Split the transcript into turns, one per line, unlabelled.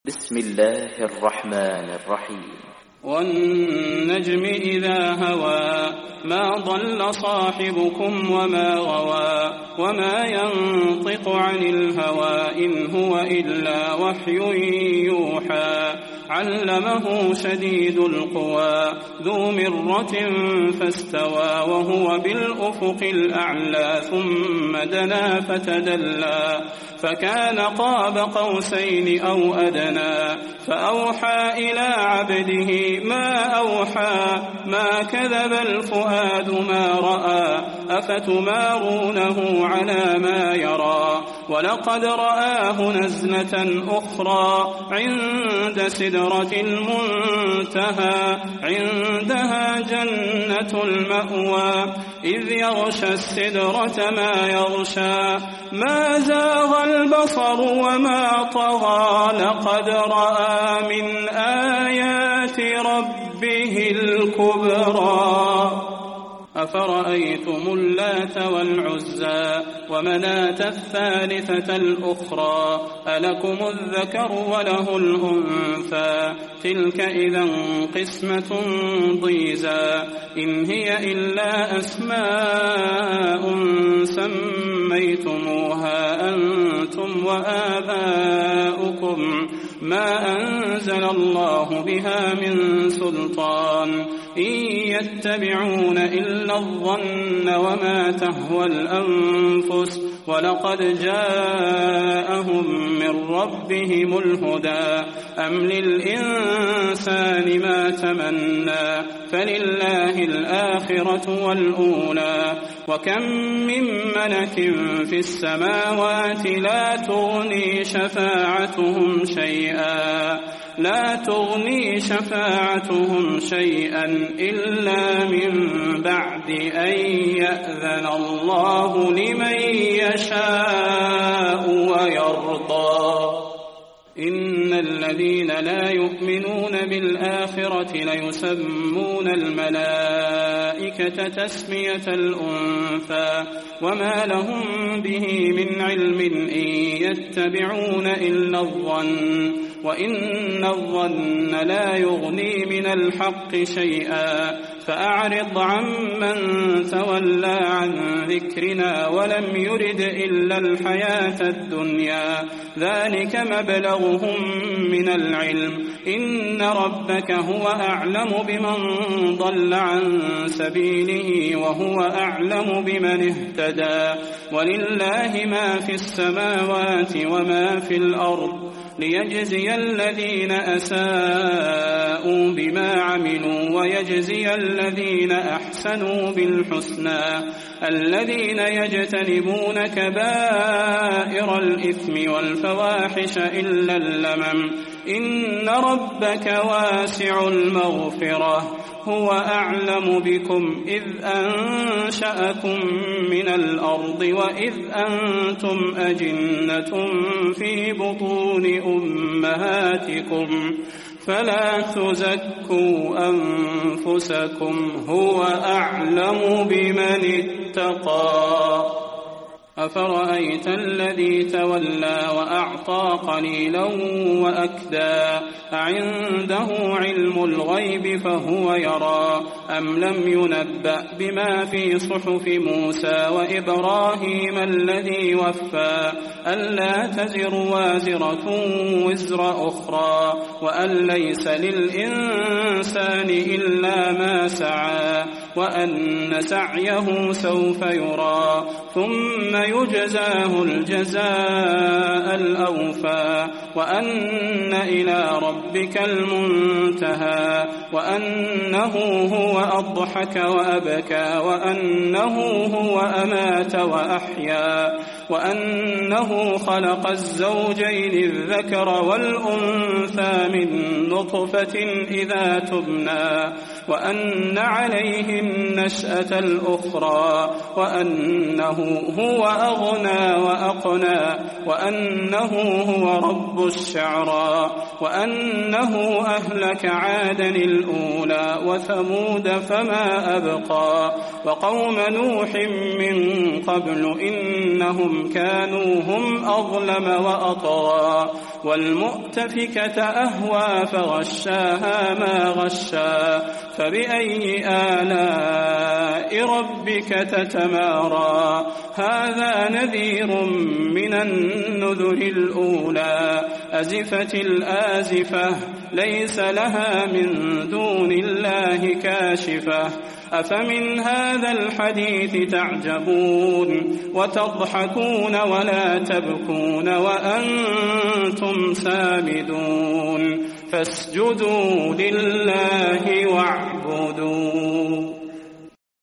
بسم الله الرحمن الرحيم.
والنجم إذا هوى ما ضل صاحبكم وما غوى وما ينطق عن الهوى إن هو إلا وحي يوحى علمه شديد القوى ذو مرة فاستوى وهو بالأفق الأعلى ثم دنا فتدلى فكان قاب قوسين أو أدنى فأوحى إلى عبده ما أوحى ما كذب الفؤاد ما رأى أفتمارونه على ما يرى ولقد رآه نزلة أخرى عند سدرة المنتهى عندها جنة المأوى إذ يغشى السدرة ما يغشى ما زاغ البصر وما طغى لقد رأى من آيات ربه الكبرى أفرأيتم اللات والعزى ومناة الثالثة الأخرى ألكم الذكر وله الأنثى تلك إذا قسمة ضيزى إن هي إلا أسماء سميتموها أنتم وآباؤكم ما أنزل الله بها من سلطان إن يتبعون إلا الظن وما تهوى الأنفس ولقد جاءهم من ربهم الهدى أم للإنسان ما تمنى فلله الآخرة والأولى وكم من ملك في السماوات لا تغني شفاعتهم شيئا إلا من بعد أن يأذن الله لمن يشاء ويرضى إن الذين لا يؤمنون بالآخرة ليسمون الملائكة تسمية الأنثى وما لهم به من علم إن يتبعون إلا الظن وإن الظن لا يغني من الحق شيئا فأعرض عمن تولى عن ذكرنا ولم يرد إلا الحياة الدنيا ذلك مبلغهم من العلم إن ربك هو أعلم بمن ضل عن سبيله وهو أعلم بمن اهتدى ولله ما في السماوات وما في الأرض ليجزي الذين أساءوا بما عملوا ويجزي الذين أحسنوا بالحسنى الذين يجتنبون كبائر الإثم والفواحش إلا اللمم إن ربك واسع المغفرة هو أعلم بكم إذ أنشأكم من الأرض وإذ أنتم أجنة في بطون أمهاتكم فلا تزكوا أنفسكم هو أعلم بمن اتقى أفرأيت الذي تولى وأعطى قليلا وأكدى أعنده علم الغيب فهو يرى أم لم ينبأ بما في صحف موسى وإبراهيم الذي وفى ألا تزر وازرة وزر أخرى وأن ليس للإنسان إلا ما سعى وأن سعيه سوف يرى ثم يجزاه الجزاء الأوفى وأن إلى ربك المنتهى وأنه هو أضحك وأبكى وأنه هو أمات وأحيا وأنه خلق الزوجين الذكر والأنثى من نطفة إذا تبنى وأن عليه النشأة الأخرى وأنه هو أغنى وأقنى وأنه هو رب الشعرى وأنه أهلك عادا الأولى وثمود فما أبقى وقوم نوح من قبل إنهم كانوا هم أظلم وأطغى والمؤتفكة أهوى فغشاها ما غشا فبأي آلاء ربك تتمارى هذا نذير من النذر الأولى أزفت الآزفة ليس لها من دون الله كاشفة أفمن هذا الحديث تعجبون وتضحكون ولا تبكون وأنتم سامدون فاسجدوا لله واعبدوا